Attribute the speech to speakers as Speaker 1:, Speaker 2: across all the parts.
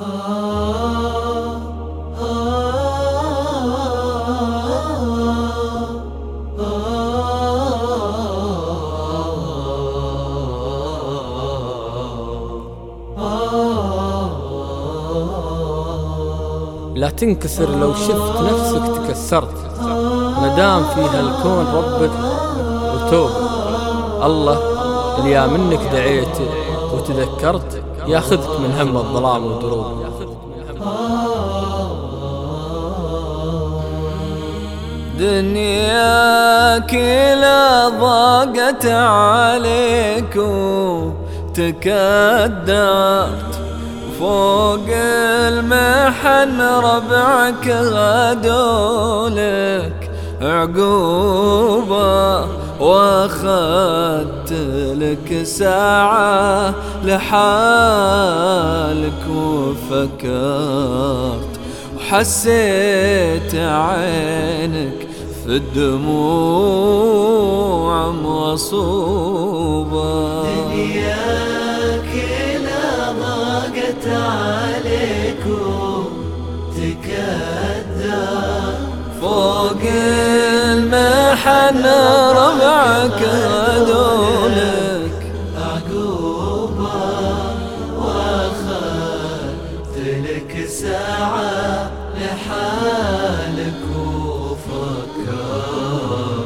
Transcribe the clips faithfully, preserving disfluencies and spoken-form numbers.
Speaker 1: لا تنكسر لو شفت نفسك تكسرت، مدام فيها الكون ربك وتوبة. الله اللي يا منك دعيت وتذكرت ياخذك من هم الظلام ودروبه.
Speaker 2: دنيا كلها ضاقت عليك وتكدرت، فوق المحن ربعك غدولك عقوبة، واخدت لك ساعة لحالك وفكرت، وحسيت عينك في الدموع مغصوبة.
Speaker 3: دنياك كلها ضاقت عليك وتكدر،
Speaker 2: فوق المحن ربعك غدولك
Speaker 3: عقوبة، واخدت لك ساعة لحالك وفكر،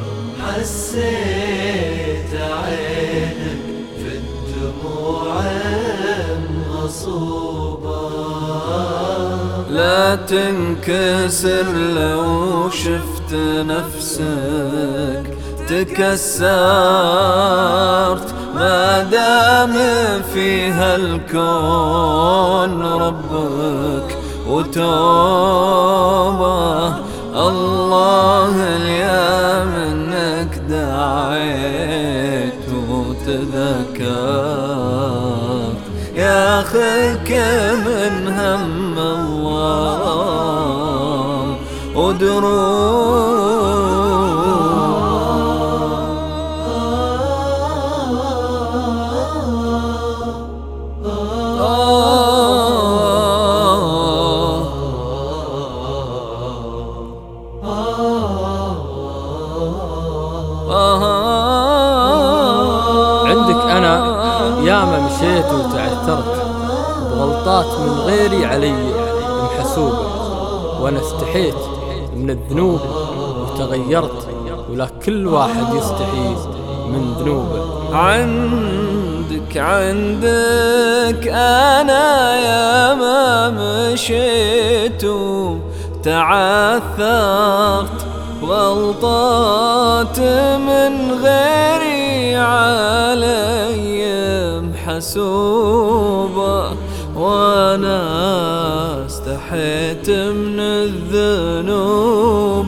Speaker 3: حسيت عينك في الدموع مغصوبة.
Speaker 2: لا تنكسر لو شفت نفسك تكسرت، ما دام فيها الكون ربك وتوبة. الله اليا منك دعيت وتذكرت، ياخذك من هم الظلام ودروب.
Speaker 1: عندك أنا ياما مشيت وتعثرت بغلطات من غيري علي محسوبة، وأنا استحيت من الذنوب وتغيرت، ولا كل واحد يستحي من ذنوبه.
Speaker 2: عندك عندك أنا ياما مشيت وتعثرت غلطات من غيري علي محسوبة، وانا استحيت من الذنوب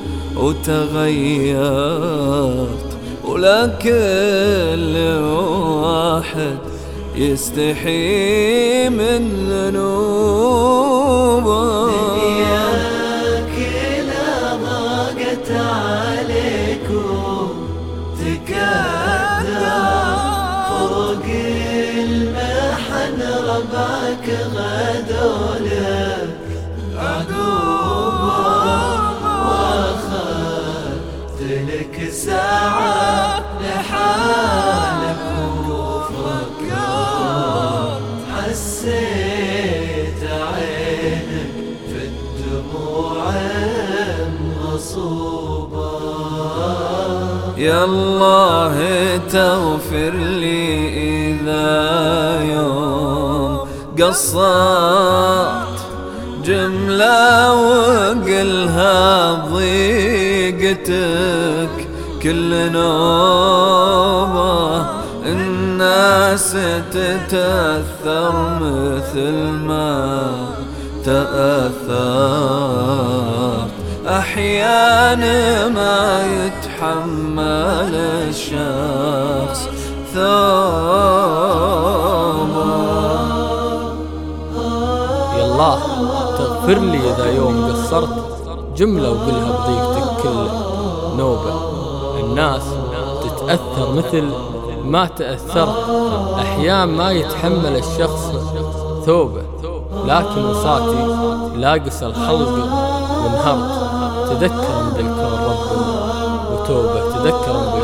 Speaker 2: وتغيرت، ولا كل واحد يستحي من ذنوبه.
Speaker 3: عليك وتكدر، فوق المحن ربعك غدولك عقوبة، واخدت لك ساعة لحالك وفكرت، حسيت عينك في الدموع مغصوبة.
Speaker 2: يا الله تغفر لي إذا يوم قصرت جملة وقلها بضيقتك كل نوبة، الناس تتأثر مثل ما تأثرت، أحيانا ما يتحمل الشخص ثوبه.
Speaker 1: يا الله تغفر لي إذا يوم قصرت جملة وقلها بضيقتك كل نوبة، الناس تتأثر مثل ما تأثرت، أحيان ما يتحمل الشخص ثوبه. لكن وصاتي لاقس الخلق وانهرت. تذكر من ذا الكون رب وتوبة، تذكر من